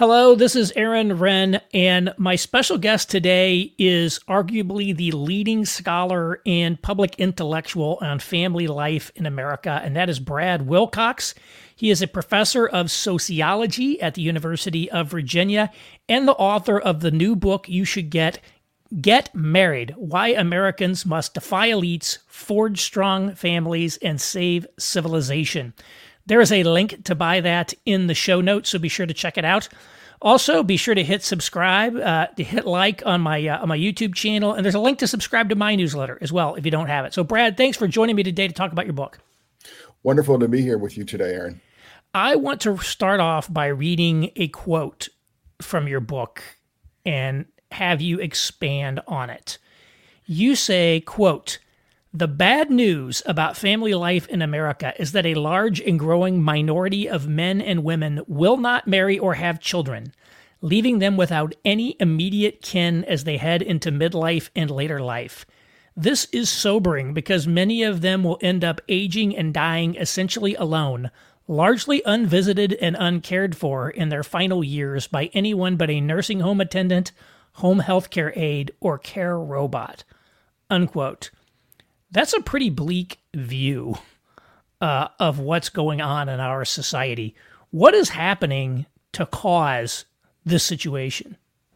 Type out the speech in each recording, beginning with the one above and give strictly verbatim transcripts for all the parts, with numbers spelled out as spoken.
Hello, this is Aaron Renn, and my special guest today is arguably the leading scholar and public intellectual on family life in America, and that is Brad Wilcox. He is a professor of sociology at the University of Virginia and the author of the new book you should get, Get Married: Why Americans Must Defy Elites, Forge Strong Families, and Save Civilization. There is a link to buy that in the show notes, so be sure to check it out. Also, be sure to hit subscribe, uh, to hit like on my uh, on my YouTube channel, and there's a link to subscribe to my newsletter as well if you don't have it. So, Brad, thanks for joining me today to talk about your book. Wonderful to be here with you today, Aaron. I want to start off by reading a quote from your book and have you expand on it. You say, quote, "The bad news about family life in America is that a large and growing minority of men and women will not marry or have children, leaving them without any immediate kin as they head into midlife and later life. This is sobering because many of them will end up aging and dying essentially alone, largely unvisited and uncared for in their final years by anyone but a nursing home attendant, home health care aide, or care robot." Unquote. That's a pretty bleak view uh, of what's going on in our society. What is happening to cause this situation?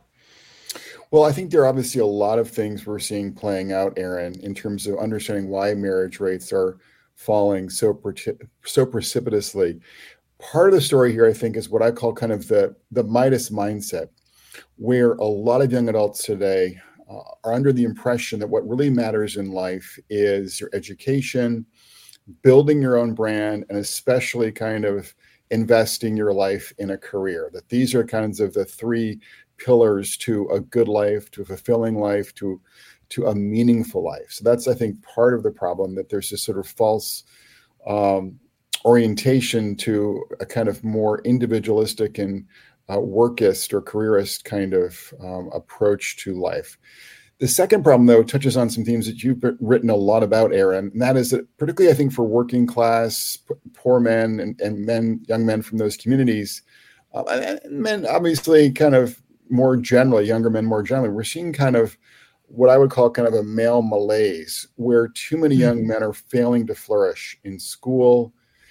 Well, I think there are obviously a lot of things we're seeing playing out, Aaron, in terms of understanding why marriage rates are falling so pre- so precipitously. Part of the story here, I think, is what I call kind of the, the Midas mindset, where a lot of young adults today Uh, are under the impression that what really matters in life is your education, building your own brand, and especially kind of investing your life in a career. That these are kinds of the three pillars to a good life, to a fulfilling life, to, to a meaningful life. So that's, I think, part of the problem, that there's this sort of false um, orientation to a kind of more individualistic and Uh, workist or careerist kind of um, approach to life. The second problem, though, touches on some themes that you've written a lot about, Aaron, and that is that particularly, I think, for working class, p- poor men and, and men, young men from those communities, uh, and men, obviously, kind of more generally, younger men more generally, we're seeing kind of what I would call kind of a male malaise, where too many young men are failing to flourish in school,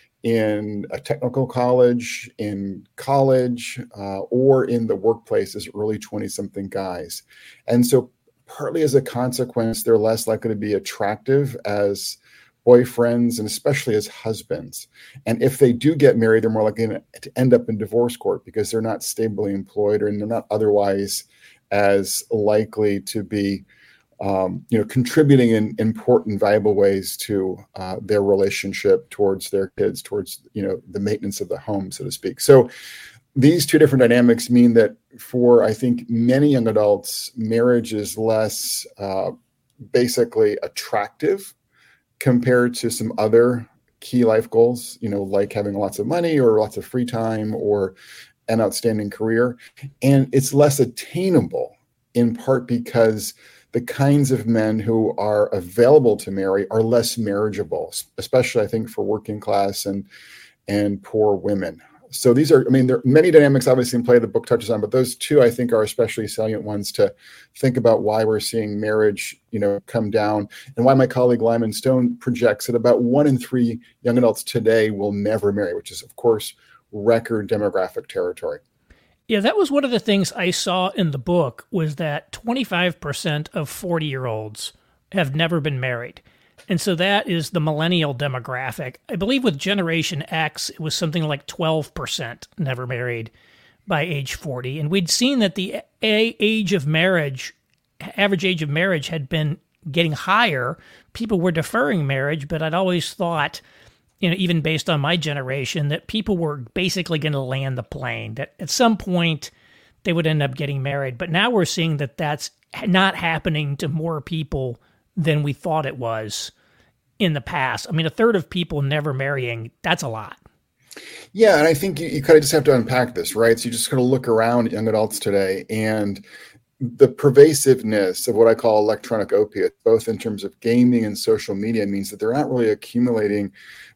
in a technical college, in college, uh, or in the workplace as early twenty-something guys. And so partly as a consequence, they're less likely to be attractive as boyfriends and especially as husbands. And if they do get married, they're more likely to end up in divorce court because they're not stably employed, or they're not otherwise as likely to be Um, you know, contributing in important, valuable ways to uh, their relationship towards their kids, towards, you know, the maintenance of the home, so to speak. So these two different dynamics mean that for, I think, many young adults, marriage is less uh, basically attractive compared to some other key life goals, you know, like having lots of money or lots of free time or an outstanding career. And it's less attainable, in part because the kinds of men who are available to marry are less marriageable, especially, I think, for working class and and poor women. So these are, I mean, there are many dynamics obviously in play the book touches on, but those two, I think, are especially salient ones to think about why we're seeing marriage, you know, come down, and why my colleague Lyman Stone projects that about one in three young adults today will never marry, which is, of course, record demographic territory. Yeah, that was one of the things I saw in the book, was that twenty-five percent of forty-year-olds have never been married. And so that is the millennial demographic. I believe with Generation X, it was something like twelve percent never married by age forty. And we'd seen that the a- age of marriage, average age of marriage had been getting higher. People were deferring marriage, but I'd always thought, you know, even based on my generation, that people were basically going to land the plane, that at some point they would end up getting married. But now we're seeing that that's not happening to more people than we thought it was in the past. I mean, a third of people never marrying, that's a lot. Yeah, and I think you, you kind of just have to unpack this, right? So you just kind of look around at young adults today, and the pervasiveness of what I call electronic opiates, both in terms of gaming and social media, means that they're not really accumulating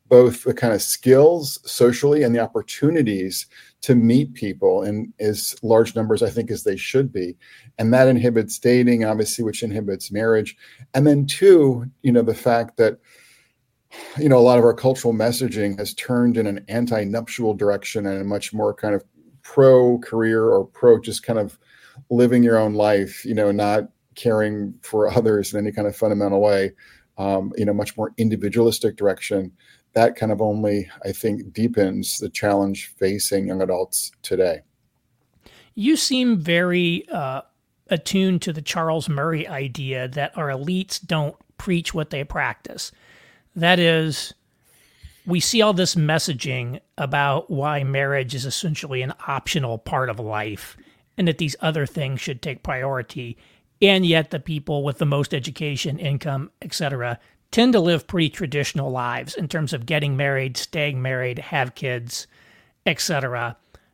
both the kind of skills socially and the opportunities to meet people in as large numbers, I think, as they should be. And that inhibits dating, obviously, which inhibits marriage. And then two, you know, the fact that, you know, a lot of our cultural messaging has turned in an anti-nuptial direction and a much more kind of pro-career or pro just kind of living your own life, you know, not caring for others in any kind of fundamental way, um, you know, much more individualistic direction. That kind of only, I think, deepens the challenge facing young adults today. You seem very uh, attuned to the Charles Murray idea that our elites don't preach what they practice. That is, we see all this messaging about why marriage is essentially an optional part of life and that these other things should take priority. And yet the people with the most education, income, et cetera, tend to live pretty traditional lives in terms of getting married, staying married, have kids, et cetera.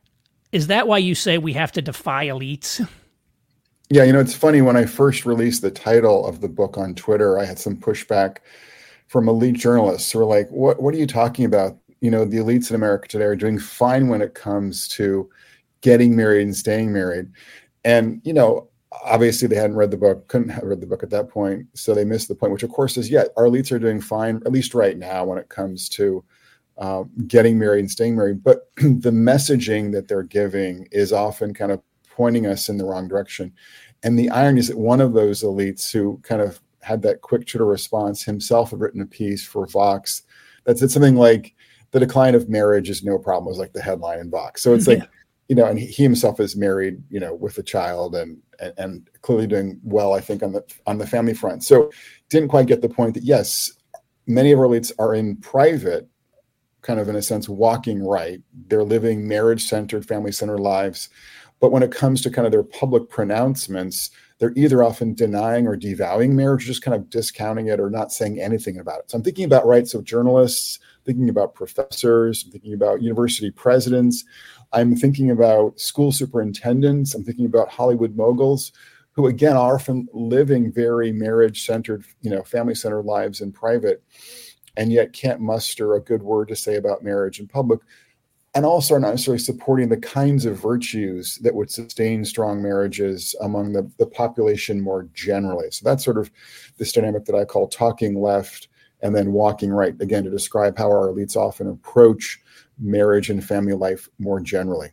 Is that why you say we have to defy elites? Yeah, you know, it's funny. When I first released the title of the book on Twitter, I had some pushback from elite journalists who were like, what, what are you talking about? You know, the elites in America today are doing fine when it comes to getting married and staying married. And, you know, obviously they hadn't read the book, couldn't have read the book at that point. So they missed the point, which of course is, yeah, our elites are doing fine, at least right now when it comes to uh, getting married and staying married. But the messaging that they're giving is often kind of pointing us in the wrong direction. And the irony is that one of those elites who kind of had that quick Twitter response himself had written a piece for Vox that said something like, the decline of marriage is no problem, was like the headline in Vox. So it's like, yeah. you know, and he himself is married, you know, with a child and, and and clearly doing well, I think, on the on the family front. So didn't quite get the point that, yes, many of our elites are in private, kind of in a sense, walking right. They're living marriage-centered, family-centered lives. But when it comes to kind of their public pronouncements, they're either often denying or devaluing marriage, or just kind of discounting it or not saying anything about it. So I'm thinking about rights of journalists, thinking about professors, I'm thinking about university presidents, I'm thinking about school superintendents, I'm thinking about Hollywood moguls, who again are often living very marriage-centered, you know, family-centered lives in private, and yet can't muster a good word to say about marriage in public, and also are not necessarily supporting the kinds of virtues that would sustain strong marriages among the, the population more generally. So that's sort of this dynamic that I call talking left and then walking right, again, to describe how our elites often approach marriage and family life more generally.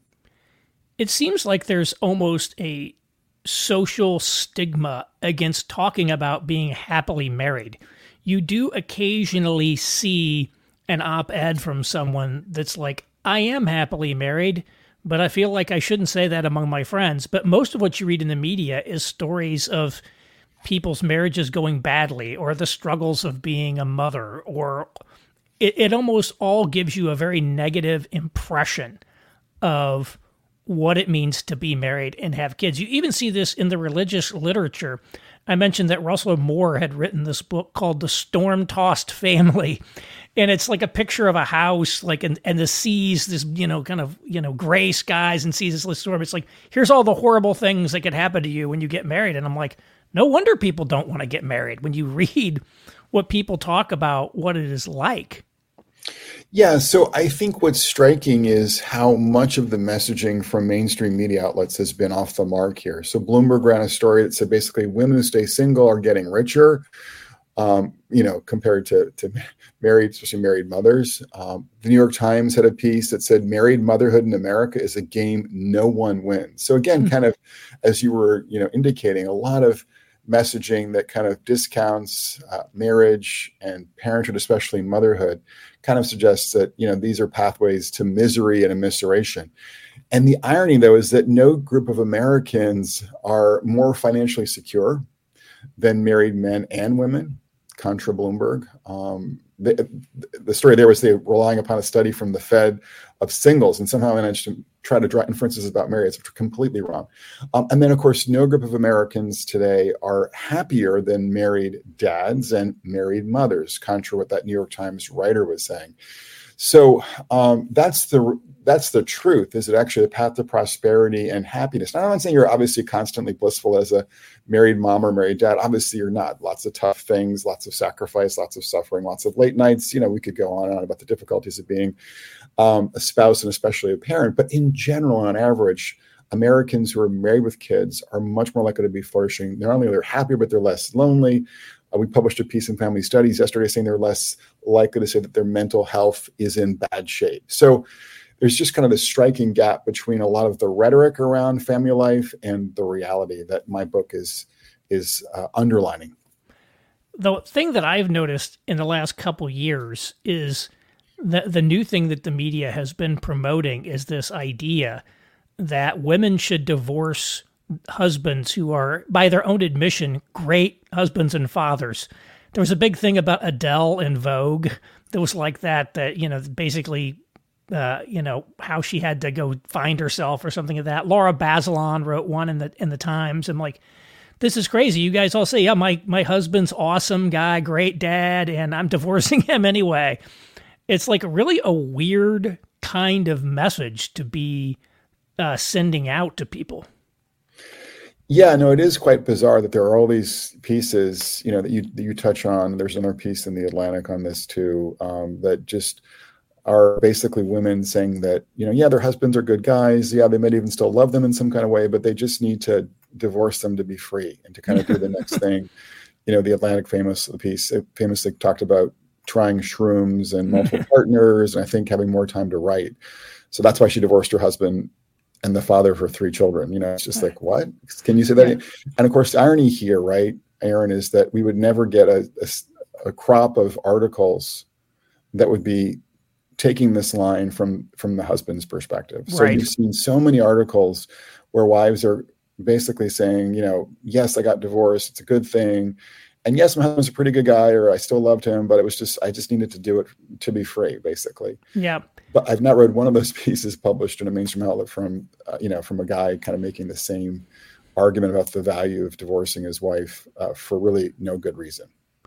It seems like there's almost a social stigma against talking about being happily married. You do occasionally see an op-ed from someone that's like, I am happily married, but I feel like I shouldn't say that among my friends. But most of what you read in the media is stories of people's marriages going badly, or the struggles of being a mother, or it, it almost all gives you a very negative impression of what it means to be married and have kids. You even see this in the religious literature. I mentioned that Russell Moore had written this book called The Storm-Tossed Family. And it's like a picture of a house, like, and, and the seas, this, you know, kind of, you know, gray skies and sees this storm. It's like, here's all the horrible things that could happen to you when you get married. And I'm like, no wonder people don't want to get married when you read what people talk about, what it is like. Yeah, so I think what's striking is how much of the messaging from mainstream media outlets has been off the mark here. So Bloomberg ran a story that said basically women who stay single are getting richer, um, you know, compared to, to married, especially married mothers. Um, the New York Times had a piece that said married motherhood in America is a game no one wins. So again, mm-hmm. kind of as you were, you know, indicating, a lot of messaging that kind of discounts uh, marriage and parenthood, especially motherhood, kind of suggests that, you know, these are pathways to misery and immiseration. And the irony, though, is that no group of Americans are more financially secure than married men and women, contra Bloomberg. Um, the, the story there was they were relying upon a study from the Fed of singles, and somehow managed to try to draw inferences about marriage, which are completely wrong. Um, and then, of course, no group of Americans today are happier than married dads and married mothers, contra what that New York Times writer was saying. So um, that's the that's the truth. Is it actually the path to prosperity and happiness? Now, I'm not saying you're obviously constantly blissful as a married mom or married dad. Obviously, you're not. Lots of tough things, lots of sacrifice, lots of suffering, lots of late nights. You know, we could go on and on about the difficulties of being um, a spouse and especially a parent. But in general, on average, Americans who are married with kids are much more likely to be flourishing. Not only they're happier, but they're less lonely. Uh, we published a piece in Family Studies yesterday saying they're less likely to say that their mental health is in bad shape. So there's just kind of this striking gap between a lot of the rhetoric around family life and the reality that my book is is uh, underlining. The thing that I've noticed in the last couple years is the the new thing that the media has been promoting is this idea that women should divorce husbands who are, by their own admission, great husbands and fathers. There was a big thing about Adele in Vogue that was like that, that, you know, basically, uh, you know, how she had to go find herself or something like that. Laura Bazelon wrote one in the in the Times. I'm like, this is crazy. You guys all say, yeah, my, my husband's awesome guy, great dad, and I'm divorcing him anyway. It's like really a weird kind of message to be uh, sending out to people. Yeah, no, it is quite bizarre that there are all these pieces, you know, that you that you touch on. There's another piece in the Atlantic on this too, um, that just are basically women saying that, you know, yeah, their husbands are good guys. Yeah, they might even still love them in some kind of way, but they just need to divorce them to be free and to kind of do the next thing. You know, the Atlantic famous piece it famously talked about trying shrooms and multiple partners, and I think having more time to write. So that's why she divorced her husband and the father of her three children. You know, it's just like, what? Can you say that? Yeah. And of course, the irony here, right, Aaron, is that we would never get a, a, a crop of articles that would be taking this line from, from the husband's perspective. So right. You've seen so many articles where wives are basically saying, you know, yes, I got divorced. It's a good thing. And yes, my husband's a pretty good guy, or I still loved him, but it was just, I just needed to do it to be free, basically. Yeah. But I've not read one of those pieces published in a mainstream outlet from, uh, you know, from a guy kind of making the same argument about the value of divorcing his wife uh, for really no good reason.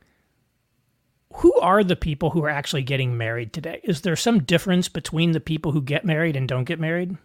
Who are the people who are actually getting married today? Is there some difference between the people who get married and don't get married?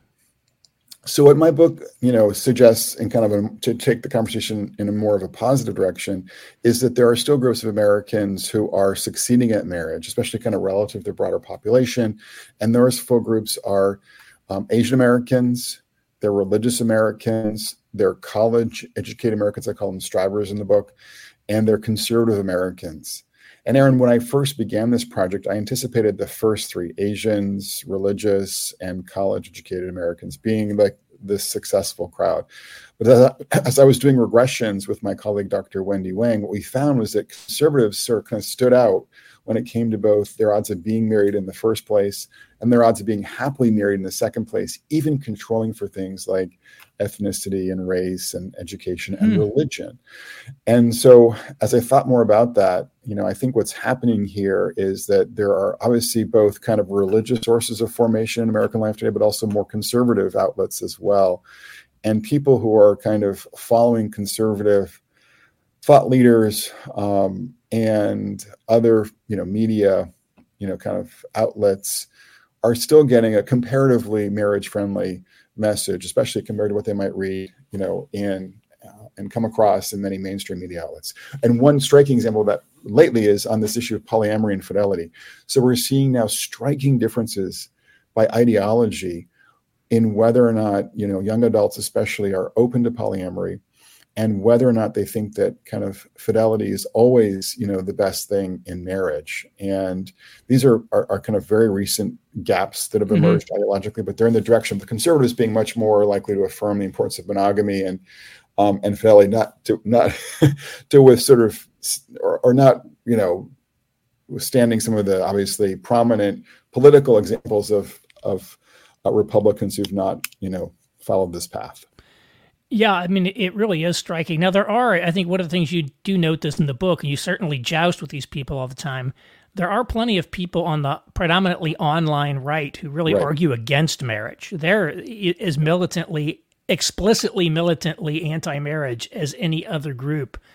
So what my book, you know, suggests, and kind of a, to take the conversation in a more of a positive direction, is that there are still groups of Americans who are succeeding at marriage, especially kind of relative to the broader population. And those full groups are um, Asian Americans, they're religious Americans, they're college educated Americans, I call them strivers in the book, and they're conservative Americans. And Aaron, when I first began this project, I anticipated the first three, Asians, religious, and college-educated Americans, being like this successful crowd. But as I, as I was doing regressions with my colleague, Doctor Wendy Wang, what we found was that conservatives sort of, kind of stood out when it came to both their odds of being married in the first place and their odds of being happily married in the second place, even controlling for things like ethnicity and race and education and mm. religion. And so as I thought more about that, you know, I think what's happening here is that there are obviously both kind of religious sources of formation in American life today, but also more conservative outlets as well. And people who are kind of following conservative thought leaders um, and other, you know, media, you know, kind of outlets are still getting a comparatively marriage-friendly message, especially compared to what they might read, you know, in uh, and come across in many mainstream media outlets. And one striking example of that lately is on this issue of polyamory and fidelity. So we're seeing now striking differences by ideology in whether or not, you know, young adults especially are open to polyamory, and whether or not they think that kind of fidelity is always, you know, the best thing in marriage. And these are, are, are kind of very recent gaps that have emerged mm-hmm. ideologically, but they're in the direction of the conservatives being much more likely to affirm the importance of monogamy and um, and fidelity, not to not to with sort of or, or not, you know, withstanding some of the obviously prominent political examples of of uh, Republicans who've not, you know, followed this path. Yeah, I mean, it really is striking. Now, there are, I think one of the things you do note this in the book, and you certainly joust with these people all the time, there are plenty of people on the predominantly online right who really right. argue against marriage. They're as militantly, explicitly militantly anti-marriage as any other group.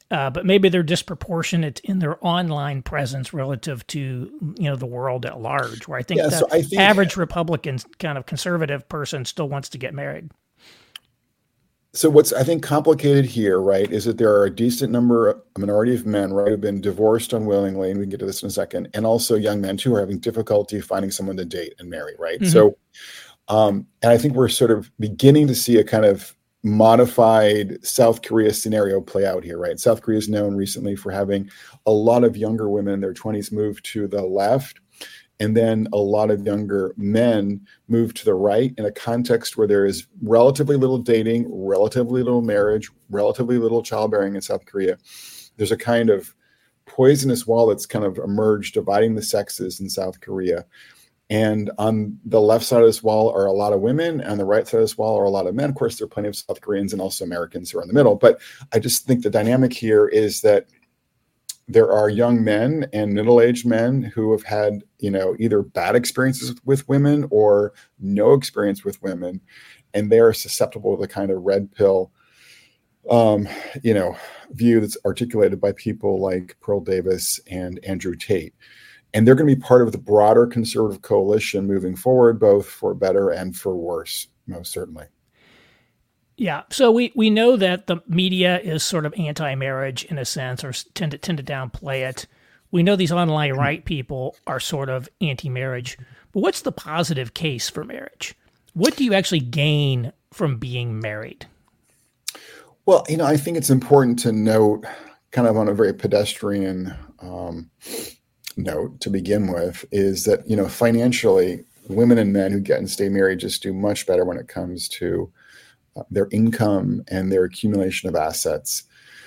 Uh, but maybe they're disproportionate in their online presence relative to, you know, the world at large, where I think Yeah, the so I think average Republican kind of conservative person still wants to get married. so. What's I think complicated here, right, is that there are a decent number, a minority of men, right, who've been divorced unwillingly, and we can get to this in a second, and also young men too are having difficulty finding someone to date and marry, right? Mm-hmm. So, um, and I think we're sort of beginning to see a kind of modified South Korea scenario play out here, right? South Korea is known recently for having a lot of younger women in their twenties move to the left, and then a lot of younger men move to the right in a context where there is relatively little dating, relatively little marriage, relatively little childbearing in South Korea. There's a kind of poisonous wall that's kind of emerged dividing the sexes in South Korea. And on the left side of this wall are a lot of women, and on the right side of this wall are a lot of men. Of course, there are plenty of South Koreans and also Americans who are in the middle. But I just think the dynamic here is that there are young men and middle-aged men who have had, you know, either bad experiences with women or no experience with women, and they are susceptible to the kind of red pill, um, you know, view that's articulated by people like Pearl Davis and Andrew Tate. And they're going to be part of the broader conservative coalition moving forward, both for better and for worse, most certainly. Yeah. So we, we know that the media is sort of anti-marriage in a sense, or tend to tend to downplay it. We know these online right people are sort of anti-marriage. But what's the positive case for marriage? What do you actually gain from being married? Well, you know, I think it's important to note, kind of on a very pedestrian um, note to begin with, is that, you know, financially, women and men who get and stay married just do much better when it comes to uh, their income and their accumulation of assets.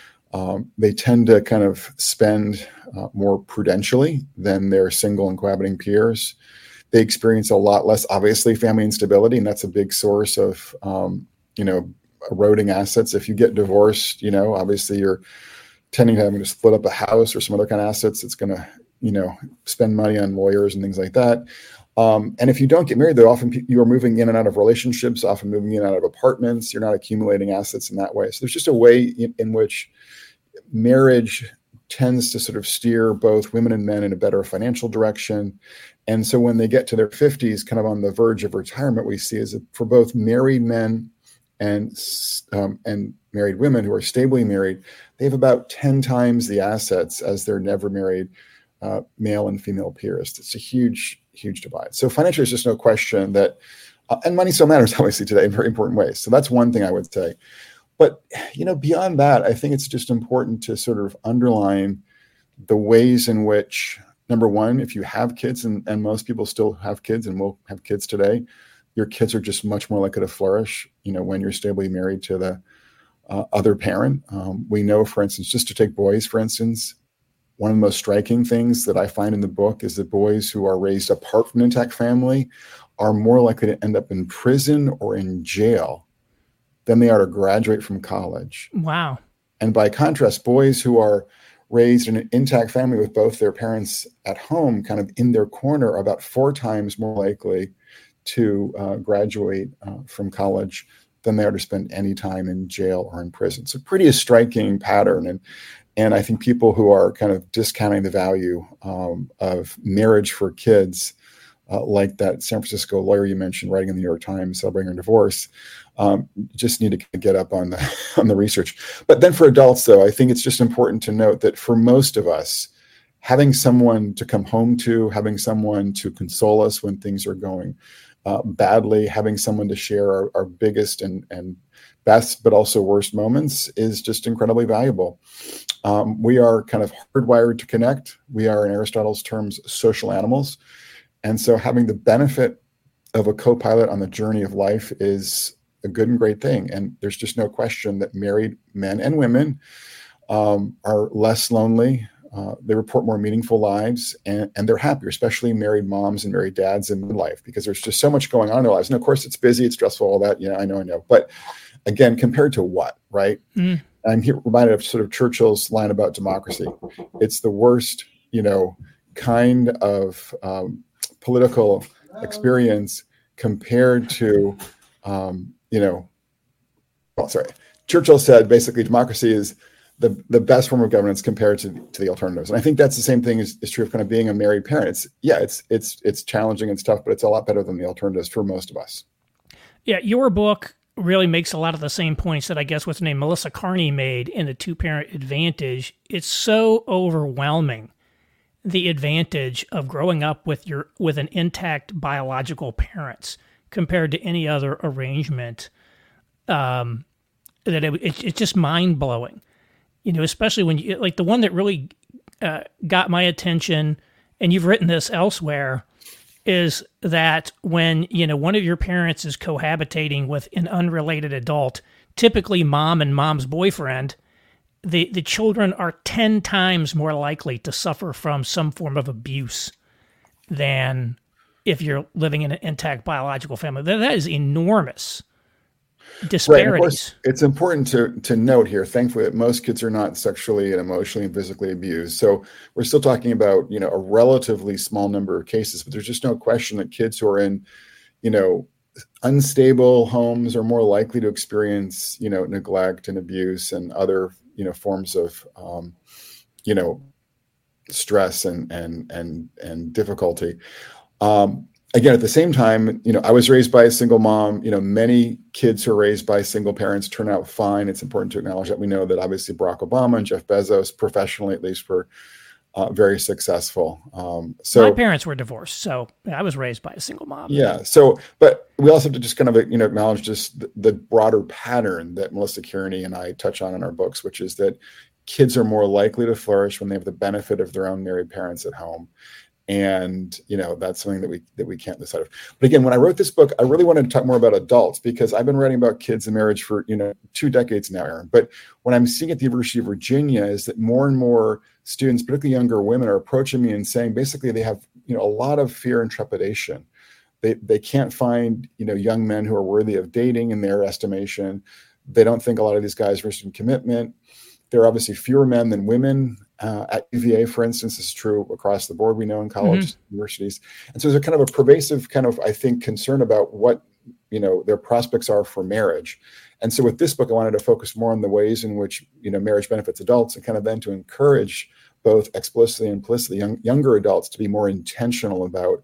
Um, they tend to kind of spend uh, more prudentially than their single and cohabiting peers. They experience a lot less, obviously, family instability, and that's a big source of, um, you know, eroding assets. If you get divorced, you know, obviously you're tending to having to split up a house or some other kind of assets. It's going to, you know, spend money on lawyers and things like that. Um, and if you don't get married, though, often you are moving in and out of relationships, often moving in and out of apartments. You're not accumulating assets in that way. So there's just a way in, in which marriage tends to sort of steer both women and men in a better financial direction. And so when they get to their fifties, kind of on the verge of retirement, we see is that for both married men and um, and married women who are stably married, they have about ten times the assets as their never married uh, male and female peers. It's a huge, huge divide. So financially, there's just no question that, uh, and money still matters, obviously, today in very important ways. So that's one thing I would say. But, you know, beyond that, I think it's just important to sort of underline the ways in which, number one, if you have kids, and, and most people still have kids and will have kids today, your kids are just much more likely to flourish, you know, when you're stably married to the uh, other parent. Um, we know, for instance, just to take boys, for instance, one of the most striking things that I find in the book is that boys who are raised apart from an intact family are more likely to end up in prison or in jail than they are to graduate from college. Wow. And by contrast, boys who are raised in an intact family with both their parents at home, kind of in their corner, are about four times more likely to uh, graduate uh, from college than they are to spend any time in jail or in prison. It's a pretty striking pattern. And, and I think people who are kind of discounting the value um, of marriage for kids, uh, like that San Francisco lawyer you mentioned writing in the New York Times celebrating her divorce, um, just need to get up on the, on the research. But then for adults, though, I think it's just important to note that for most of us, having someone to come home to, having someone to console us when things are going Uh, badly, having someone to share our, our biggest and, and best, but also worst moments is just incredibly valuable. Um, we are kind of hardwired to connect. We are, in Aristotle's terms, social animals. And so having the benefit of a co-pilot on the journey of life is a good and great thing. And there's just no question that married men and women um, are less lonely. Uh, they report more meaningful lives, and, and they're happier, especially married moms and married dads in midlife, because there's just so much going on in their lives. And of course, it's busy, it's stressful, all that. Yeah, I know, I know. But again, compared to what, right? Mm. I'm here reminded of sort of Churchill's line about democracy. It's the worst, you know, kind of um, political experience compared to, um, you know, well, sorry. Churchill said basically democracy is the, the best form of governance compared to, to the alternatives. And I think that's the same thing is, is true of kind of being a married parent. It's, yeah, it's, it's, it's challenging and tough, but it's a lot better than the alternatives for most of us. Yeah. Your book really makes a lot of the same points that I guess what's her name, Melissa Carney, made in the Two-Parent Advantage. It's so overwhelming, the advantage of growing up with your with an intact biological parents compared to any other arrangement, um, that it, it, it's just mind-blowing. You know, especially when you, like the one that really uh, got my attention, and you've written this elsewhere, is that when, you know, one of your parents is cohabitating with an unrelated adult, typically mom and mom's boyfriend, the, the children are ten times more likely to suffer from some form of abuse than if you're living in an intact biological family. That, that is enormous disparities. Right. Of course, it's important to to note here, thankfully, that most kids are not sexually and emotionally and physically abused. So we're still talking about, you know, a relatively small number of cases, but there's just no question that kids who are in, you know, unstable homes are more likely to experience, you know, neglect and abuse and other, you know, forms of, um, you know, stress and and and and difficulty. Um, Again, at the same time, you know, I was raised by a single mom. You know, many kids who are raised by single parents turn out fine. It's important to acknowledge that. We know that obviously Barack Obama and Jeff Bezos, professionally at least, were uh, very successful. Um, so my parents were divorced, so I was raised by a single mom. Yeah. So, but we also have to just kind of, you know, acknowledge just the, the broader pattern that Melissa Kearney and I touch on in our books, which is that kids are more likely to flourish when they have the benefit of their own married parents at home. And, you know, that's something that we that we can't decide of. But again, when I wrote this book, I really wanted to talk more about adults because I've been writing about kids and marriage for, you know, two decades now, Aaron. But what I'm seeing at the University of Virginia is that more and more students, particularly younger women, are approaching me and saying basically they have, you know, a lot of fear and trepidation. They they can't find, you know, young men who are worthy of dating in their estimation. They don't think a lot of these guys are in commitment. There are obviously fewer men than women. Uh, at U V A, for instance, this is true across the board, we know in colleges, mm-hmm. universities. And so there's a kind of a pervasive kind of, I think, concern about what, you know, their prospects are for marriage. And so with this book, I wanted to focus more on the ways in which, you know, marriage benefits adults and kind of then to encourage both explicitly and implicitly young, younger adults to be more intentional about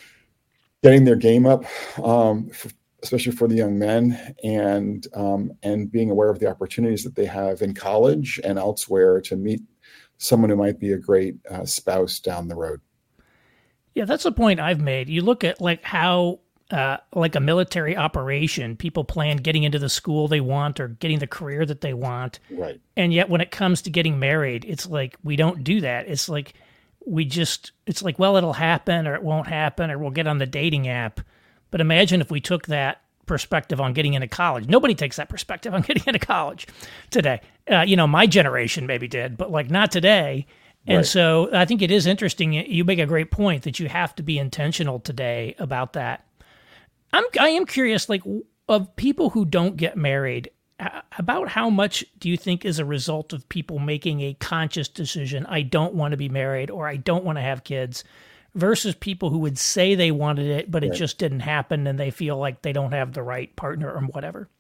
getting their game up, um, for, especially for the young men, and um, and being aware of the opportunities that they have in college and elsewhere to meet someone who might be a great uh, spouse down the road. Yeah, that's a point I've made. You look at like how, uh, like a military operation, people plan getting into the school they want or getting the career that they want. Right. And yet when it comes to getting married, it's like, we don't do that. It's like, we just, it's like, well, it'll happen or it won't happen or we'll get on the dating app. But imagine if we took that perspective on getting into college. Nobody takes that perspective on getting into college today. Uh, you know, my generation maybe did, but like not today. And right. So I think it is interesting. You make a great point that you have to be intentional today about that. I'm, I am curious, like of people who don't get married, about how much do you think is a result of people making a conscious decision, I don't want to be married or I don't want to have kids, versus people who would say they wanted it, but it right. just didn't happen and they feel like they don't have the right partner or whatever?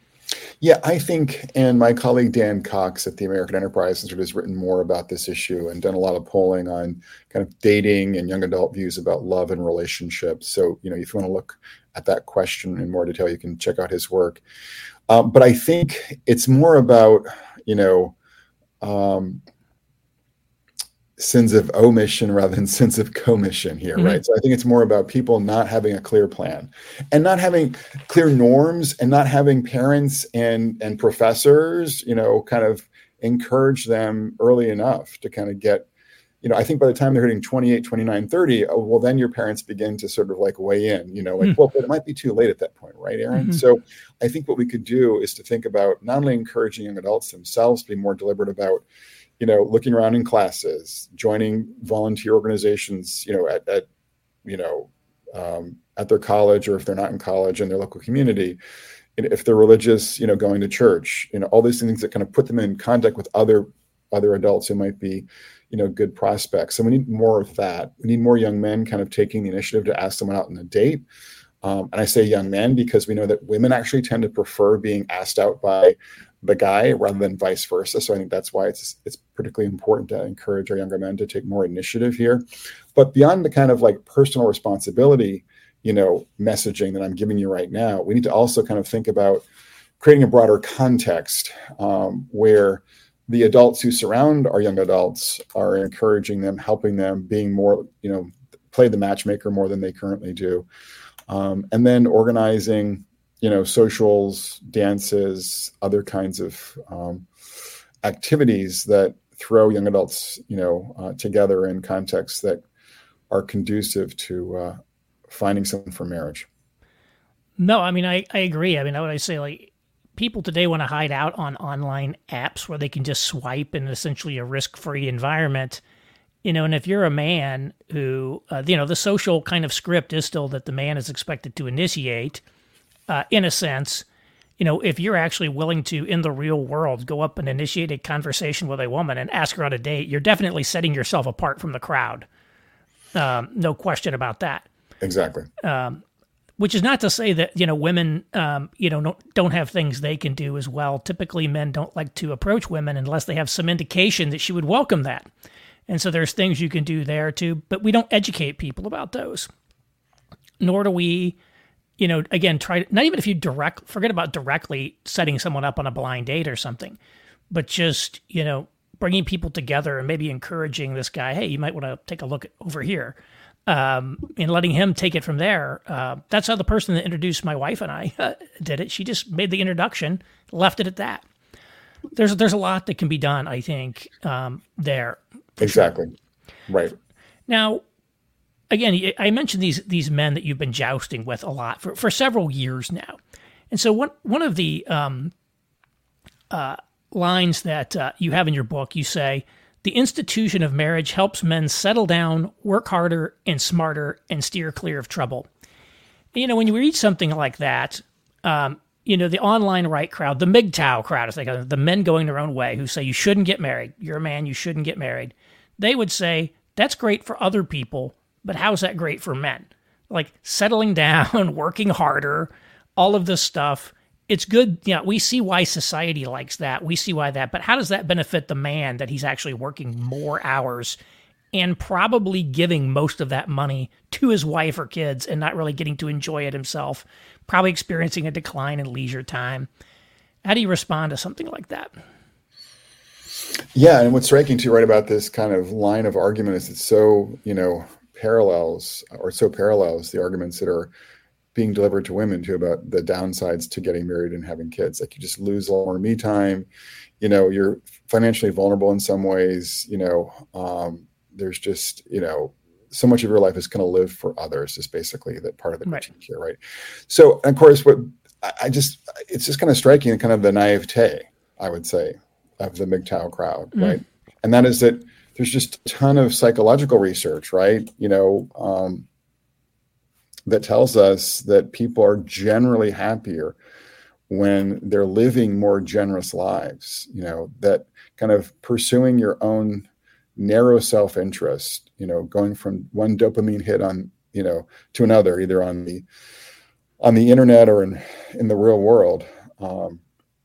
Yeah, I think, and my colleague Dan Cox at the American Enterprise Institute has written more about this issue and done a lot of polling on kind of dating and young adult views about love and relationships. So, you know, if you want to look at that question in more detail, you can check out his work. Um, but I think it's more about, you know, um, sins of omission rather than sins of commission here, mm-hmm. right? So I think it's more about people not having a clear plan and not having clear norms and not having parents and and professors, you know, kind of encourage them early enough to kind of get, you know, I think by the time they're hitting twenty-eight, twenty-nine, thirty, oh, well, then your parents begin to sort of like weigh in, you know, like, mm-hmm. well, but it might be too late at that point, right, Aaron? Mm-hmm. So I think what we could do is to think about not only encouraging young adults themselves to be more deliberate about, you know, looking around in classes, joining volunteer organizations, you know, at, at you know, um, at their college, or if they're not in college, in their local community, and if they're religious, you know, going to church, you know, all these things that kind of put them in contact with other other adults who might be, you know, good prospects. So we need more of that. We need more young men kind of taking the initiative to ask someone out on a date. Um, and I say young men because we know that women actually tend to prefer being asked out by the guy rather than vice versa. So I think that's why it's it's particularly important to encourage our younger men to take more initiative here. But beyond the kind of like personal responsibility, you know, messaging that I'm giving you right now, we need to also kind of think about creating a broader context um, where the adults who surround our young adults are encouraging them, helping them, being more, you know, play the matchmaker more than they currently do. Um, and then organizing, you know, socials, dances, other kinds of um, activities that throw young adults, you know, uh, together in contexts that are conducive to uh, finding someone for marriage. No, I mean, I, I agree. I mean, I would say like people today want to hide out on online apps where they can just swipe in essentially a risk-free environment. You know, and if you're a man who, uh, you know, the social kind of script is still that the man is expected to initiate, uh, in a sense. You know, if you're actually willing to, in the real world, go up and initiate a conversation with a woman and ask her on a date, you're definitely setting yourself apart from the crowd. Um, no question about that. Exactly. Um, which is not to say that, you know, women, um, you know, don't, don't have things they can do as well. Typically, men don't like to approach women unless they have some indication that she would welcome that. And so there's things you can do there too, but we don't educate people about those. Nor do we, you know, again, try to, not even if you direct, forget about directly setting someone up on a blind date or something, but just, you know, bringing people together and maybe encouraging this guy, hey, you might want to take a look at, over here, um, and letting him take it from there. Uh, that's how the person that introduced my wife and I uh, did it. She just made the introduction, left it at that. There's there's a lot that can be done, I think, um, there. Exactly. Sure. Right. Now, again, I mentioned these these men that you've been jousting with a lot for, for several years now. And so one, one of the um, uh, lines that uh, you have in your book, you say, the institution of marriage helps men settle down, work harder and smarter, and steer clear of trouble. You know, when you read something like that, um, you know, the online right crowd, the M G T O W crowd, is like the men going their own way who say you shouldn't get married. You're a man, you shouldn't get married. They would say, that's great for other people, but how's that great for men? Like settling down, working harder, all of this stuff. It's good. Yeah, we see why society likes that. We see why that. But how does that benefit the man that he's actually working more hours and probably giving most of that money to his wife or kids and not really getting to enjoy it himself, probably experiencing a decline in leisure time? How do you respond to something like that? Yeah, and what's striking to right about this kind of line of argument is it's so, you know, parallels or so parallels the arguments that are being delivered to women too about the downsides to getting married and having kids. Like you just lose a lot more me time, you know, you're financially vulnerable in some ways, you know, um, there's just, you know, so much of your life is going to live for others is basically that part of the critique right. here, right? So, of course, what I just, it's just kind of striking kind of the naivete, I would say, of the M G T O W crowd, mm. right? And that is that there's just a ton of psychological research, right? You know, um, that tells us that people are generally happier when they're living more generous lives, you know, that kind of pursuing your own narrow self-interest, you know, going from one dopamine hit on, you know, to another, either on the, on the internet or in, in the real world. Um,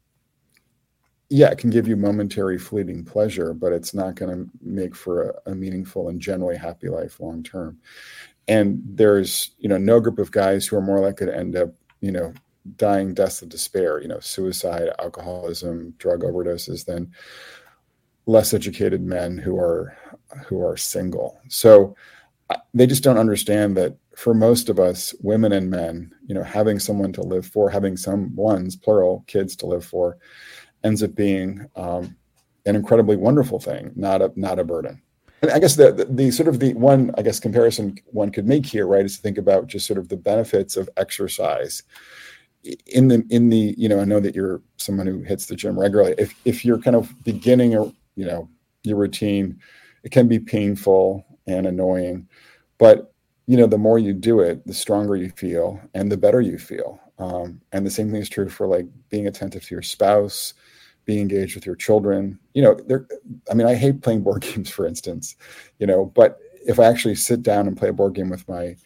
yeah, it can give you momentary fleeting pleasure, but it's not going to make for a, a meaningful and generally happy life long-term. And there's, you know, no group of guys who are more likely to end up, you know, dying deaths of despair, you know, suicide, alcoholism, drug overdoses than less educated men who are, who are single. So they just don't understand that for most of us, women and men, you know, having someone to live for, having some ones, plural, kids to live for, ends up being um, an incredibly wonderful thing, not a, not a burden. And I guess the, the the sort of the one, I guess, comparison one could make here, right, is to think about just sort of the benefits of exercise in the, in the, you know, I know that you're someone who hits the gym regularly. If, if you're kind of beginning, or, you know, your routine, it can be painful and annoying, but, you know, the more you do it, the stronger you feel and the better you feel. Um, and the same thing is true for like being attentive to your spouse, being engaged with your children. You know, they're, I mean, I hate playing board games, for instance, you know, but if I actually sit down and play a board game with my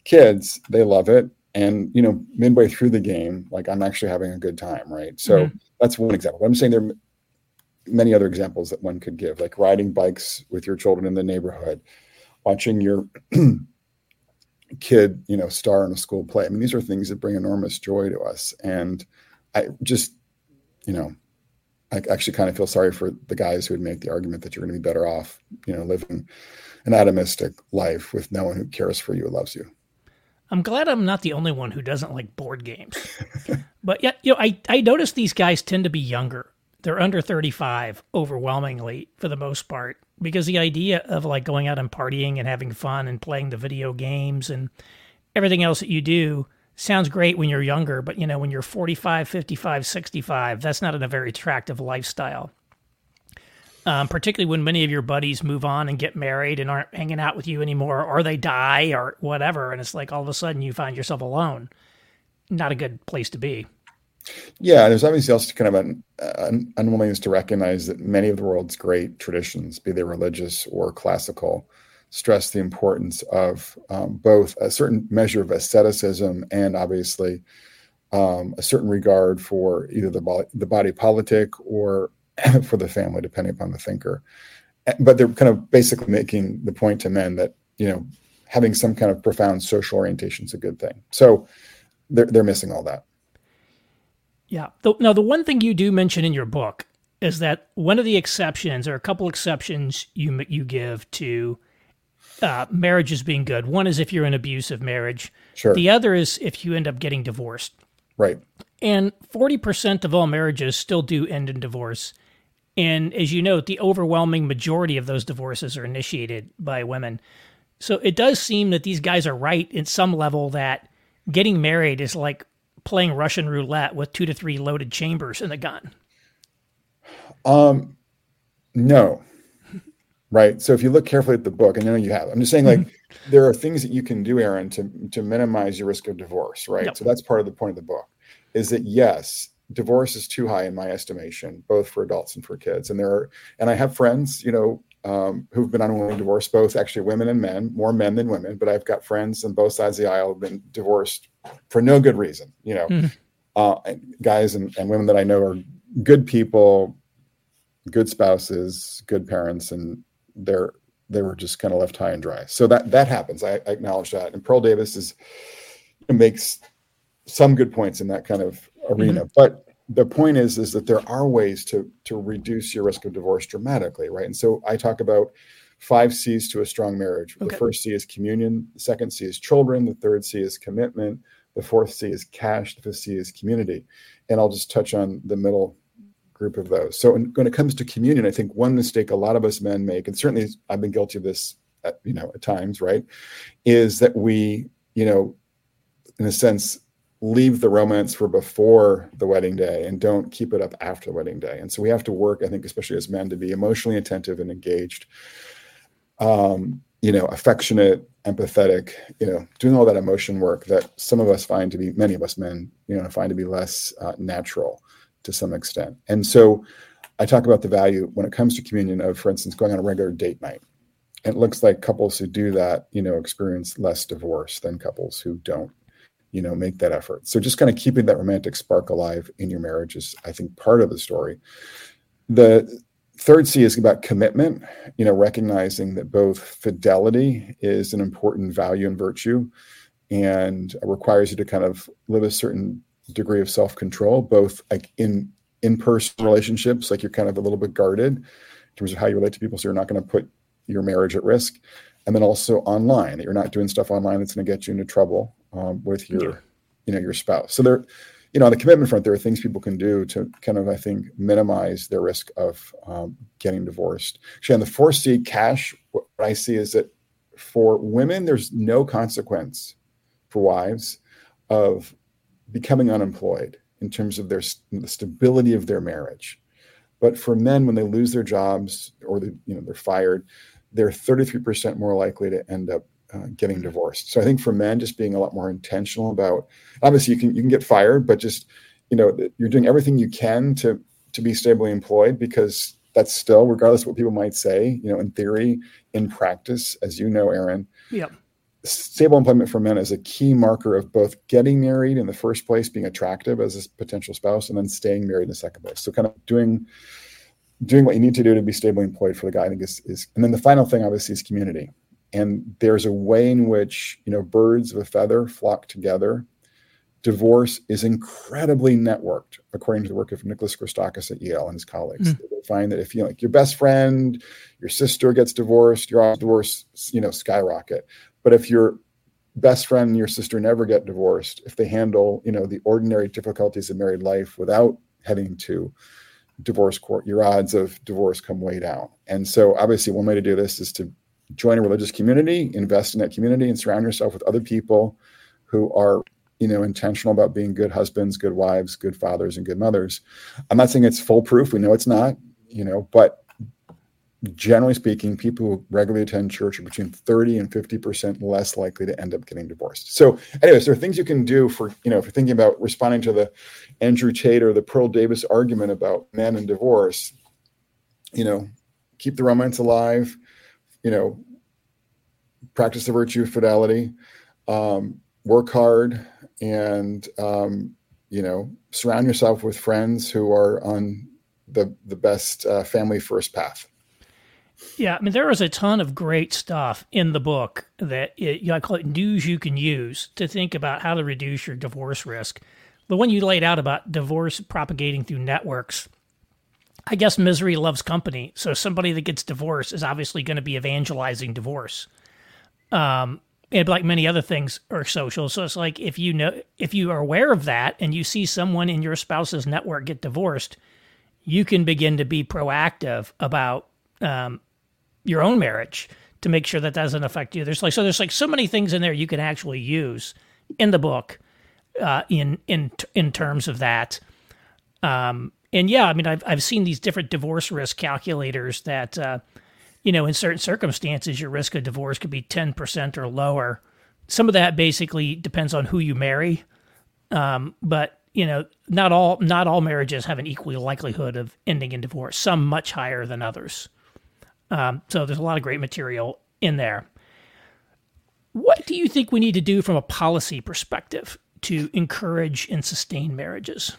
kids, they love it. And, you know, midway through the game, like I'm actually having a good time, right? So mm-hmm. that's one example. I'm saying there are many other examples that one could give, like riding bikes with your children in the neighborhood, watching your kid, you know, star in a school play. I mean, these are things that bring enormous joy to us. And I just, you know, I actually kind of feel sorry for the guys who would make the argument that you're going to be better off, you know, living an atomistic life with no one who cares for you or loves you. I'm glad I'm not the only one who doesn't like board games. But yeah, you know, I, I notice these guys tend to be younger. They're under thirty-five overwhelmingly for the most part, because the idea of like going out and partying and having fun and playing the video games and everything else that you do sounds great when you're younger, but you know, when you're forty-five, fifty-five, sixty-five, that's not a very attractive lifestyle. Um, particularly when many of your buddies move on and get married and aren't hanging out with you anymore, or they die or whatever. And it's like all of a sudden you find yourself alone. Not a good place to be. Yeah, there's obviously also kind of an, an unwillingness to recognize that many of the world's great traditions, be they religious or classical, stress the importance of um, both a certain measure of asceticism and obviously um, a certain regard for either the body, the body politic or for the family, depending upon the thinker. But they're kind of basically making the point to men that, you know, having some kind of profound social orientation is a good thing. So they're they're missing all that. Yeah. Now, the one thing you do mention in your book is that one of the exceptions, or a couple exceptions you you give to uh, marriages being good. One is if you're in an abusive marriage. Sure. The other is if you end up getting divorced. Right. And forty percent of all marriages still do end in divorce. And as you note, the overwhelming majority of those divorces are initiated by women. So it does seem that these guys are right in some level that getting married is like playing Russian roulette with two to three loaded chambers in the gun. Um, no. Right. So if you look carefully at the book, and I know you have, I'm just saying, like, there are things that you can do, Aaron, to, to minimize your risk of divorce. Right. Yep. So that's part of the point of the book, is that, yes, divorce is too high in my estimation, both for adults and for kids. And there are, and I have friends, you know, um, who've been unwilling to divorce, both actually women and men, more men than women, but I've got friends on both sides of the aisle who've been divorced for no good reason, you know, mm. uh, guys and, and women that I know are good people, good spouses, good parents, and they're, they were just kind of left high and dry. So that, that happens. I, I acknowledge that. And Pearl Davis is, makes some good points in that kind of arena. Mm-hmm. But the point is, is that there are ways to, to reduce your risk of divorce dramatically, right? And so I talk about five C's to a strong marriage. Okay. The first C is communion. The second C is children. The third C is commitment. The fourth C is cash. The fifth C is community. And I'll just touch on the middle group of those. So when it comes to communion, I think one mistake a lot of us men make, and certainly I've been guilty of this at, you know, at times, right, is that we, you know, in a sense, leave the romance for before the wedding day and don't keep it up after the wedding day. And so we have to work, I think, especially as men, to be emotionally attentive and engaged, um, you know, affectionate, empathetic, you know, doing all that emotion work that some of us find to be, many of us men, you know, find to be less uh, natural to some extent. And so I talk about the value when it comes to communion of, for instance, going on a regular date night. And it looks like couples who do that, you know, experience less divorce than couples who don't, you know, make that effort. So just kind of keeping that romantic spark alive in your marriage is, I think, part of the story. The third C is about commitment, you know, recognizing that both fidelity is an important value and virtue and requires you to kind of live a certain degree of self-control, both like in in-person relationships, like you're kind of a little bit guarded in terms of how you relate to people. So you're not going to put your marriage at risk. And then also online, that you're not doing stuff online that's going to get you into trouble um, with your, yeah. you know, your spouse. So there, you know, on the commitment front, there are things people can do to kind of, I think, minimize their risk of um, getting divorced. Actually, on the fourth C, cash, what I see is that for women, there's no consequence for wives of becoming unemployed in terms of their the stability of their marriage. But for men, when they lose their jobs or they, you know, they're fired, they're thirty-three percent more likely to end up uh, getting divorced. So I think for men, just being a lot more intentional about, obviously you can you can get fired, but just, you know, you're doing everything you can to to be stably employed, because that's still, regardless of what people might say, you know, in theory, in practice, as you know, Aaron, yep. stable employment for men is a key marker of both getting married in the first place, being attractive as a potential spouse, and then staying married in the second place. So kind of doing doing what you need to do to be stably employed for the guy, I think is, is and then the final thing obviously is community. And there's a way in which, you know, birds of a feather flock together. Divorce is incredibly networked, according to the work of Nicholas Christakis at Yale and his colleagues. Mm. They find that if you know, like your best friend, your sister gets divorced, your divorce, you know, skyrocket. But if your best friend and your sister never get divorced, if they handle, you know, the ordinary difficulties of married life without heading to divorce court, your odds of divorce come way down. And so obviously one way to do this is to join a religious community, invest in that community, and surround yourself with other people who are, you know, intentional about being good husbands, good wives, good fathers, and good mothers. I'm not saying it's foolproof. We know it's not, you know, but generally speaking, people who regularly attend church are between thirty and fifty percent less likely to end up getting divorced. So anyways, there are things you can do for, you know, if you're thinking about responding to the Andrew Tate or the Pearl Davis argument about men and divorce, you know, keep the romance alive, you know, practice the virtue of fidelity, um, work hard, and, um, you know, surround yourself with friends who are on the, the best uh, family first path. Yeah, I mean, there is a ton of great stuff in the book that it, you know, I call it news you can use to think about how to reduce your divorce risk. The one you laid out about divorce propagating through networks, I guess misery loves company. So somebody that gets divorced is obviously going to be evangelizing divorce. Um, and like many other things are social. So it's like if you know, if you are aware of that and you see someone in your spouse's network get divorced, you can begin to be proactive about um, your own marriage to make sure that doesn't affect you. There's like so there's like so many things in there you can actually use in the book uh, in in in terms of that. Um, and yeah, I mean I've I've seen these different divorce risk calculators that uh, you know in certain circumstances your risk of divorce could be ten percent or lower. Some of that basically depends on who you marry, um, but you know not all not all marriages have an equal likelihood of ending in divorce. Some much higher than others. Um, so there's a lot of great material in there. What do you think we need to do from a policy perspective to encourage and sustain marriages?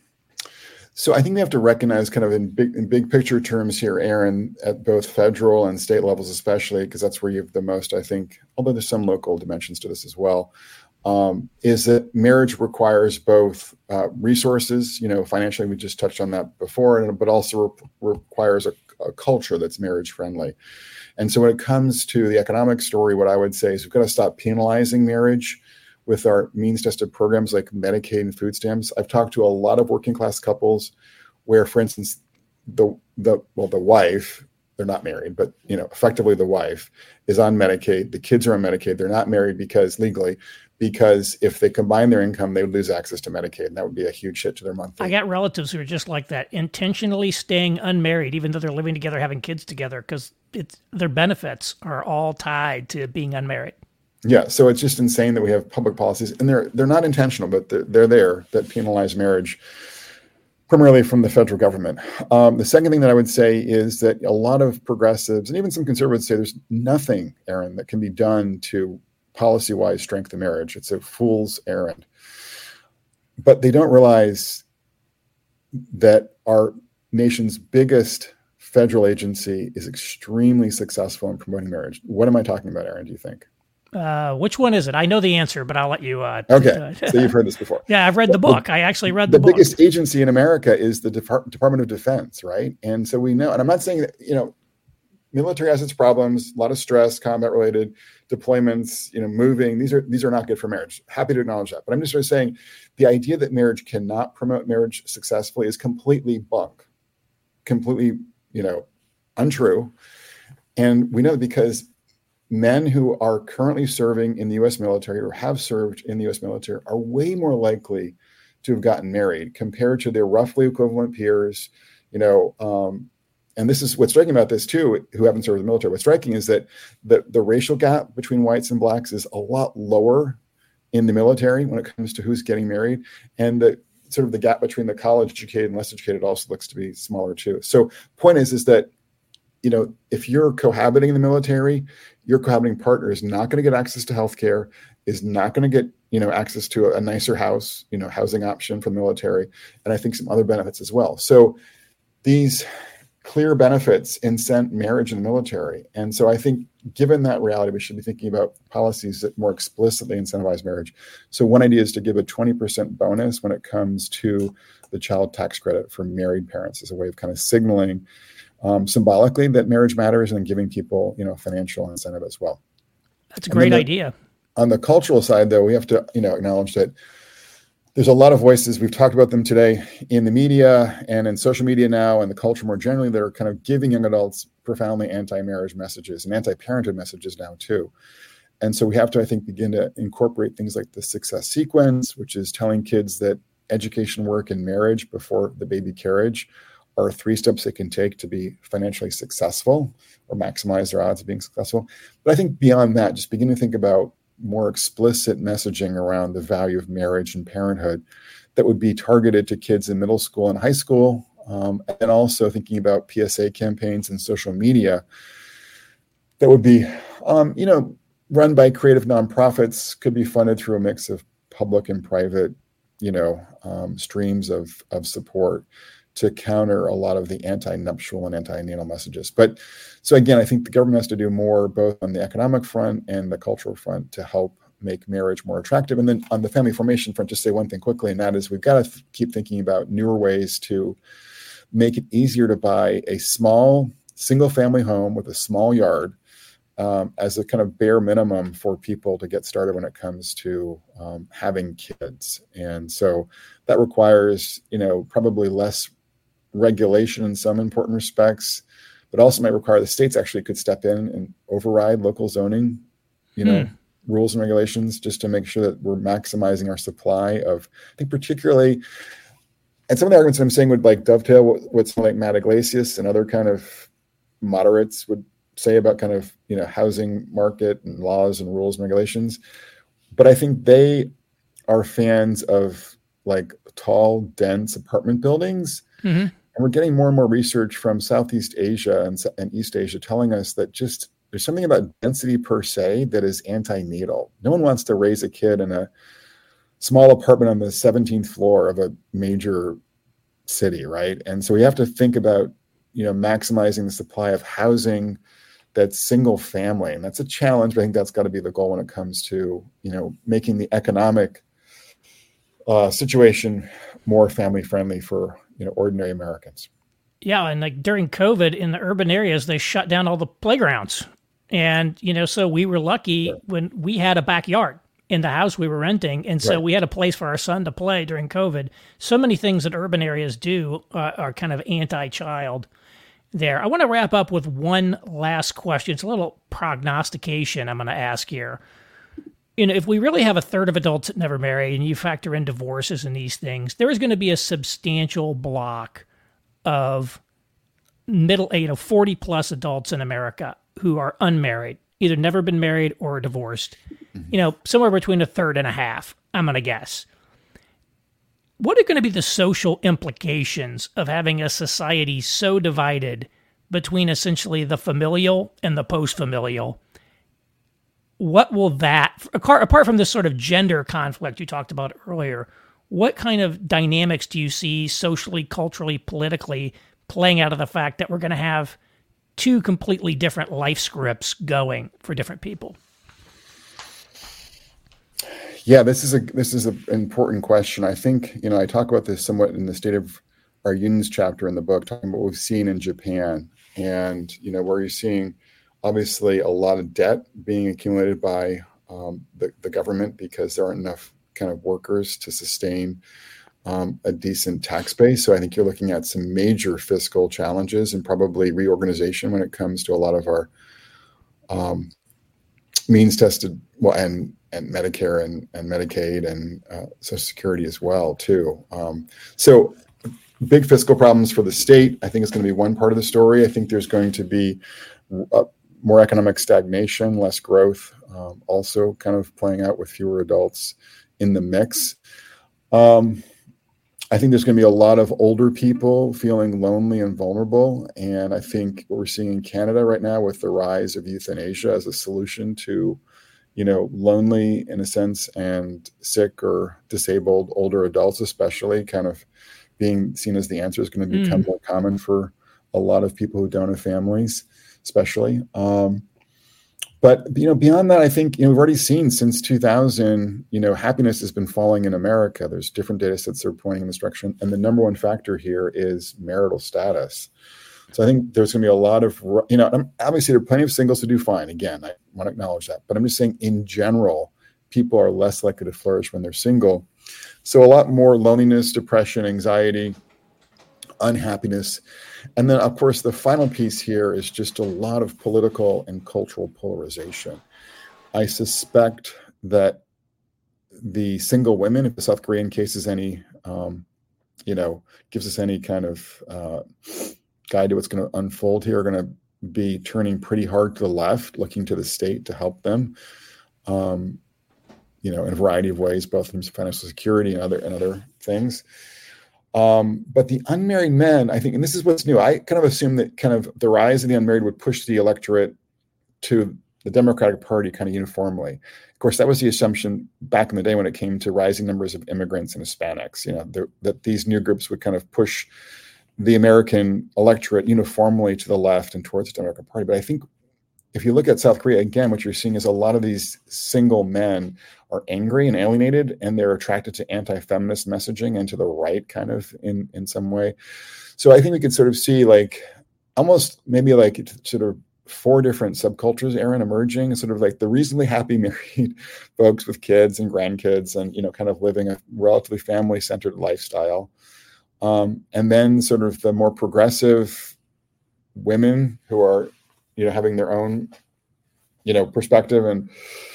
So I think we have to recognize kind of in big in big picture terms here, Aaron, at both federal and state levels especially, because that's where you have the most, I think, although there's some local dimensions to this as well, um, is that marriage requires both uh, resources, you know, financially, we just touched on that before, but also re- requires a a culture that's marriage friendly. And so when it comes to the economic story, what I would say is we've got to stop penalizing marriage with our means tested programs like Medicaid and food stamps. I've talked to a lot of working class couples where, for instance, the the well, the wife, they're not married, but you know, effectively the wife is on Medicaid. The kids are on Medicaid. They're not married because legally, because if they combine their income, they would lose access to Medicaid, and that would be a huge hit to their monthly. I got relatives who are just like that, intentionally staying unmarried, even though they're living together, having kids together, because it's their benefits are all tied to being unmarried. Yeah, so it's just insane that we have public policies, and they're they're not intentional, but they're, they're there that penalize marriage, primarily from the federal government. Um, the second thing that I would say is that a lot of progressives and even some conservatives say there's nothing, Aaron, that can be done to policy-wise strengthen marriage. It's a fool's errand. But they don't realize that our nation's biggest federal agency is extremely successful in promoting marriage. What am I talking about, Aaron, do you think? Uh, which one is it? I know the answer, but I'll let you. Uh, okay, so you've heard this before. Yeah, I've read the book. The, I actually read the, the book. The biggest agency in America is the Depart- Department of Defense, right? And so we know, and I'm not saying that, you know, military has its problems, a lot of stress, combat-related deployments, you know, moving. These are these are not good for marriage. Happy to acknowledge that. But I'm just sort of saying the idea that marriage cannot promote marriage successfully is completely bunk, completely, you know, untrue. And we know that because men who are currently serving in the U S military or have served in the U S military are way more likely to have gotten married compared to their roughly equivalent peers, you know, um, and this is what's striking about this too, who haven't served in the military. What's striking is that the, the racial gap between whites and blacks is a lot lower in the military when it comes to who's getting married. And the sort of the gap between the college educated and less educated also looks to be smaller too. So point is, is that you know, if you're cohabiting in the military, your cohabiting partner is not going to get access to healthcare, is not going to get, you know, access to a, a nicer house, you know, housing option for the military, and I think some other benefits as well. So these clear benefits incent marriage in the military. And so I think given that reality, we should be thinking about policies that more explicitly incentivize marriage. So one idea is to give a twenty percent bonus when it comes to the child tax credit for married parents as a way of kind of signaling um, symbolically that marriage matters and giving people, you know, financial incentive as well. That's a great the, idea. On the cultural side, though, we have to, you know, acknowledge that there's a lot of voices, we've talked about them today in the media and in social media now and the culture more generally, that are kind of giving young adults profoundly anti-marriage messages and anti-parenthood messages now too. And so we have to, I think, begin to incorporate things like the success sequence, which is telling kids that education, work, and marriage before the baby carriage are three steps they can take to be financially successful or maximize their odds of being successful. But I think beyond that, just begin to think about more explicit messaging around the value of marriage and parenthood that would be targeted to kids in middle school and high school, um, and also thinking about P S A campaigns and social media that would be, um, you know, run by creative nonprofits, could be funded through a mix of public and private, you know, um, streams of of support to counter a lot of the anti-nuptial and anti-natal messages. But so again, I think the government has to do more both on the economic front and the cultural front to help make marriage more attractive. And then on the family formation front, just say one thing quickly, and that is we've got to th- keep thinking about newer ways to make it easier to buy a small single family home with a small yard um, as a kind of bare minimum for people to get started when it comes to um, having kids. And so that requires, you know, probably less regulation in some important respects, but also might require the states actually could step in and override local zoning, you know, hmm. rules and regulations, just to make sure that we're maximizing our supply of, I think particularly, and some of the arguments I'm saying would like dovetail what, what someone like Matt Iglesias and other kind of moderates would say about kind of, you know, housing market and laws and rules and regulations. But I think they are fans of like tall, dense apartment buildings. Mm-hmm. And we're getting more and more research from Southeast Asia and, and East Asia telling us that just there's something about density per se that is anti-natal. No one wants to raise a kid in a small apartment on the seventeenth floor of a major city, right? And so we have to think about, you know, maximizing the supply of housing that's single family. And that's a challenge, but I think that's got to be the goal when it comes to, you know, making the economic uh, situation more family friendly for, you know, ordinary Americans. Yeah. And like during COVID in the urban areas, they shut down all the playgrounds. And, you know, so we were lucky right. when we had a backyard in the house we were renting. And so right. we had a place for our son to play during COVID. So many things that urban areas do uh, are kind of anti-child there. I want to wrap up with one last question. It's a little prognostication I'm going to ask here. You know, if we really have a third of adults that never marry and you factor in divorces and these things, there is going to be a substantial block of middle, you know, forty plus adults in America who are unmarried, either never been married or divorced, mm-hmm. you know, somewhere between a third and a half, I'm going to guess. What are going to be the social implications of having a society so divided between essentially the familial and the post-familial? What will that, apart from this sort of gender conflict you talked about earlier, what kind of dynamics do you see socially, culturally, politically playing out of the fact that we're going to have two completely different life scripts going for different people? Yeah, this is a this is an important question. I think, you know, I talk about this somewhat in the State of Our Unions chapter in the book, talking about what we've seen in Japan, and, you know, where you're seeing obviously a lot of debt being accumulated by um, the, the government because there aren't enough kind of workers to sustain um, a decent tax base. So I think you're looking at some major fiscal challenges and probably reorganization when it comes to a lot of our um, means tested, well, and and Medicare and, and Medicaid and uh, Social Security as well, too. Um, so big fiscal problems for the state, I think, is going to be one part of the story. I think there's going to be uh, more economic stagnation, less growth, um, also kind of playing out with fewer adults in the mix. Um, I think there's going to be a lot of older people feeling lonely and vulnerable. And I think what we're seeing in Canada right now with the rise of euthanasia as a solution to, you know, lonely in a sense and sick or disabled older adults, especially kind of being seen as the answer is going to become mm. more common for a lot of people who don't have families, especially. Um, But, you know, beyond that, I think, you know, we've already seen since two thousand, you know, happiness has been falling in America. There's different data sets that are pointing in this direction. And the number one factor here is marital status. So I think there's going to be a lot of, you know, obviously there are plenty of singles who do fine. Again, I want to acknowledge that. But I'm just saying in general, people are less likely to flourish when they're single. So a lot more loneliness, depression, anxiety, unhappiness. And then, of course, the final piece here is just a lot of political and cultural polarization. I suspect that the single women, if the South Korean case is any, um, you know, gives us any kind of uh, guide to what's going to unfold here, are going to be turning pretty hard to the left, looking to the state to help them, um, you know, in a variety of ways, both in terms of financial security and other and other things. Um, but the unmarried men, I think, and this is what's new, I kind of assumed that kind of the rise of the unmarried would push the electorate to the Democratic Party kind of uniformly. Of course, that was the assumption back in the day when it came to rising numbers of immigrants and Hispanics, you know, the, that these new groups would kind of push the American electorate uniformly to the left and towards the Democratic Party. But I think if you look at South Korea, again, what you're seeing is a lot of these single men are angry and alienated, and they're attracted to anti-feminist messaging and to the right kind of in, in some way. So I think we could sort of see like almost maybe like sort of four different subcultures, Aaron, emerging, sort of like the reasonably happy married folks with kids and grandkids and, you know, kind of living a relatively family-centered lifestyle. Um, and then sort of the more progressive women who are, you know, having their own, you know, perspective and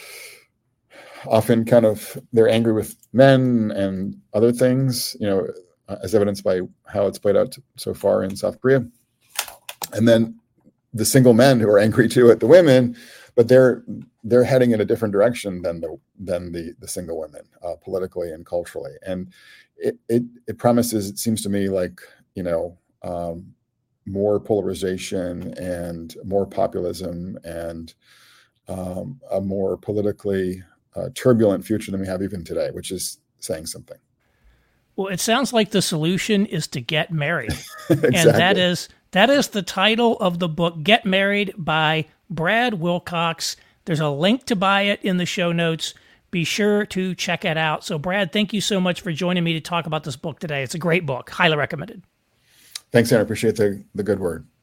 often kind of they're angry with men and other things, you know, as evidenced by how it's played out so far in South Korea. And then the single men who are angry too at the women, but they're they're heading in a different direction than the than the the single women uh, politically and culturally. And it it it promises, it seems to me, like, you know, um, more polarization and more populism and um, a more politically uh, turbulent future than we have even today, which is saying something. Well, it sounds like the solution is to get married. Exactly. And that is that is the title of the book, Get Married, by Brad Wilcox. There's a link to buy it in the show notes. Be sure to check it out. So, Brad, thank you so much for joining me to talk about this book today. It's a great book. Highly recommended. Thanks, Aaron. I appreciate the, the good word.